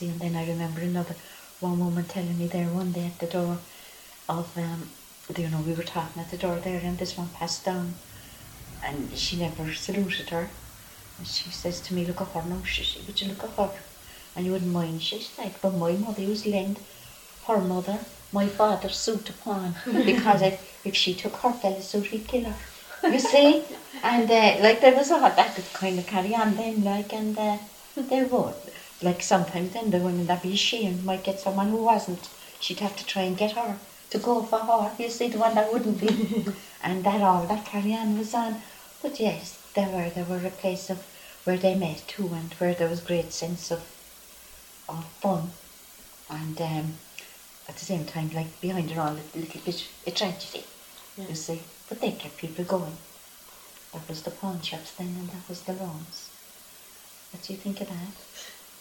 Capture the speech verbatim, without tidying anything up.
see, and then I remember another one woman telling me there one day at the door of, um, you know, we were talking at the door there, and this one passed down, and she never saluted her. And she says to me, look at her now, she, would you look at her? And you wouldn't mind, she's like, but my mother used to lend her mother my father's suit upon, because if, if she took her fella's suit, he'd kill her. You see? And uh, like there was a that could kind of carry on then, like, and uh, they would. Like sometimes then the women that be ashamed might get someone who wasn't. She'd have to try and get her to go for her. You see, the one that wouldn't be. And that all that carry on was on. But yes, there were there were a place of where they met too, and where there was great sense of of fun, and um, at the same time, like behind it all, a little bit a tragedy. Yeah. You see, but they kept people going. That was the pawn shops then, and that was the lawns. What do you think of that?